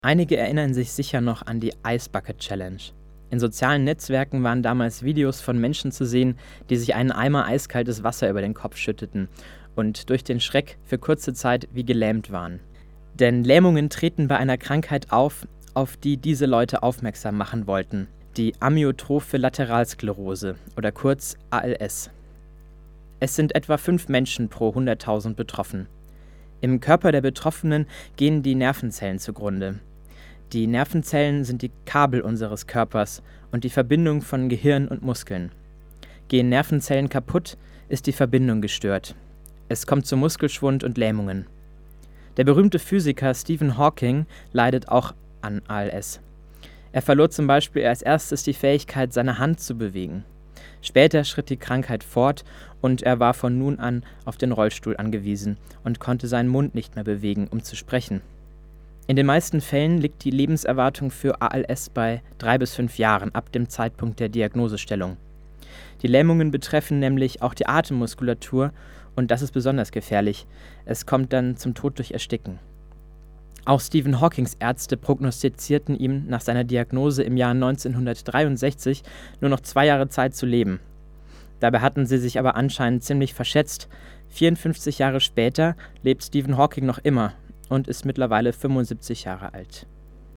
Einige erinnern sich sicher noch an die Ice Bucket Challenge. In sozialen Netzwerken waren damals Videos von Menschen zu sehen, die sich einen Eimer eiskaltes Wasser über den Kopf schütteten und durch den Schreck für kurze Zeit wie gelähmt waren. Denn Lähmungen treten bei einer Krankheit auf die diese Leute aufmerksam machen wollten, die Amyotrophe Lateralsklerose oder kurz ALS. Es sind etwa 5 Menschen pro 100.000 betroffen. Im Körper der Betroffenen gehen die Nervenzellen zugrunde. Die Nervenzellen sind die Kabel unseres Körpers und die Verbindung von Gehirn und Muskeln. Gehen Nervenzellen kaputt, ist die Verbindung gestört. Es kommt zu Muskelschwund und Lähmungen. Der berühmte Physiker Stephen Hawking leidet auch an ALS. Er verlor zum Beispiel als erstes die Fähigkeit, seine Hand zu bewegen. Später schritt die Krankheit fort und er war von nun an auf den Rollstuhl angewiesen und konnte seinen Mund nicht mehr bewegen, um zu sprechen. In den meisten Fällen liegt die Lebenserwartung für ALS bei 3 bis 5 Jahren ab dem Zeitpunkt der Diagnosestellung. Die Lähmungen betreffen nämlich auch die Atemmuskulatur und das ist besonders gefährlich. Es kommt dann zum Tod durch Ersticken. Auch Stephen Hawkings Ärzte prognostizierten ihm nach seiner Diagnose im Jahr 1963 nur noch 2 Jahre Zeit zu leben. Dabei hatten sie sich aber anscheinend ziemlich verschätzt. 54 Jahre später lebt Stephen Hawking noch immer und ist mittlerweile 75 Jahre alt.